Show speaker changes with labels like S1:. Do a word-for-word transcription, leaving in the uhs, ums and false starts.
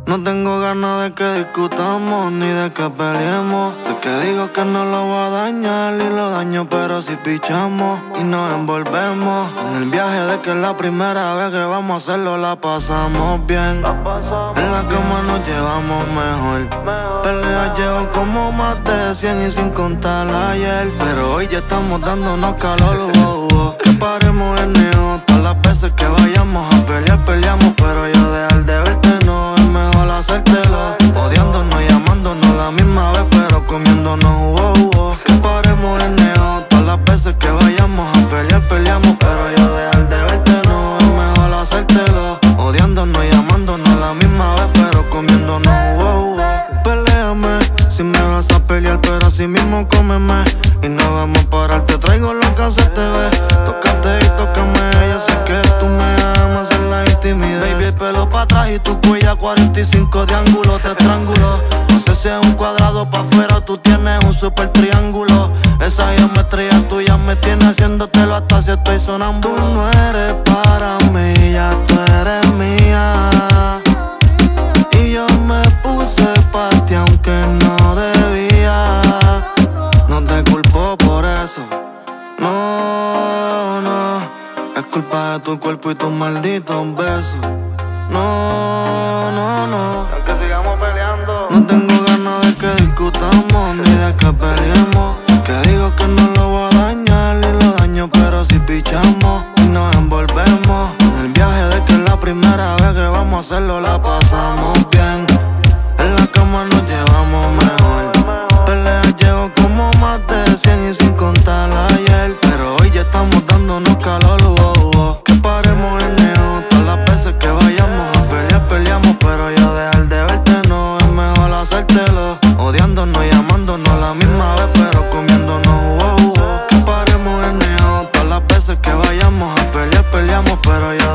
S1: No tengo ganas de que discutamos ni de que peleemos. Sé que digo que no lo voy a dañar y lo daño, pero si pichamos y nos envolvemos en el viaje de que es la primera vez que vamos a hacerlo, la pasamos bien. En la cama nos llevamos mejor. Peleas llevo como más de cien y sin contar ayer, pero hoy ya estamos dándonos calor. Oh, oh. Que paremos el neo todas las veces que vayamos a pelear, peleamos, pero yo dejar de verte no es mejor hacértelo. Odiándonos y amándonos la misma vez, pero comiéndonos. Oh, oh. Que paremos el neo todas las veces que vayamos a pelear, peleamos, pero yo dejar de verte no es mejor hacértelo. Odiándonos y amándonos la misma vez, pero comiéndonos. Oh, oh. Peléame si me vas a pelear, pero así mismo cómeme y no vamos a parar. Te traigo lo que se te ve, tócate y tócame. Yo sé que tú me amas en la intimidad. Baby, el pelo pa' atrás y tu cuella cuarenta y cinco de ángulo. Te estrangulo, no sé si es un cuadrado pa' afuera o tú tienes un super triángulo. Esa geometría tuya me tiene haciéndotelo hasta si estoy sonando. Tú no eres para mí, ya tú eres mía. Y yo me puse pa' ti aunque no debía. No te culpo por eso, no, no. Es culpa de tu cuerpo y tus malditos besos. No, no, no. Aunque sigamos peleando, no tengo ganas de que discutamos ni de que peleemos. Sé que digo que no lo voy a dañar y lo daño, pero si pichamos y nos envolvemos en el viaje de que es la primera vez que vamos a hacerlo, la pasamos bien. En la cama nos llevamos mejor. Peleas llevo como más de cien y sin contar ayer, pero hoy ya estamos dándonos calor. Oh, oh. Que paremos el neo todas las veces que vayamos a pelear, peleamos, pero yo dejar de verte no es mejor hacértelo. Odiándonos y amándonos la misma vez, pero comiéndonos. Oh, oh. Que paremos el neo todas las veces que vayamos a pelear, peleamos, pero yo